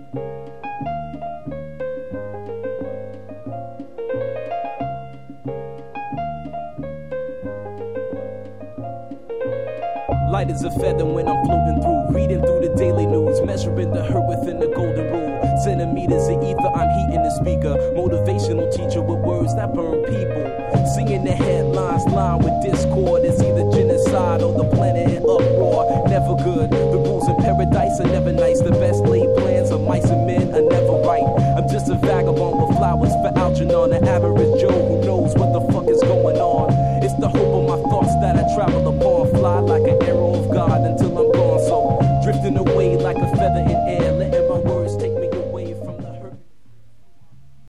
Light as a feather when I'm floating through, reading through the daily news, measuring the hurt within the golden rule. Centimeters of ether, I'm heating the speaker. Motivational teacher with words that burn people. Singing the headlines, line with discord. It's either genocide or the planet in uproar. Never good. The rules in paradise are never nice. The best laid plans of mice and men are never right. I'm just a vagabond with flowers for Algernon, an average Joe.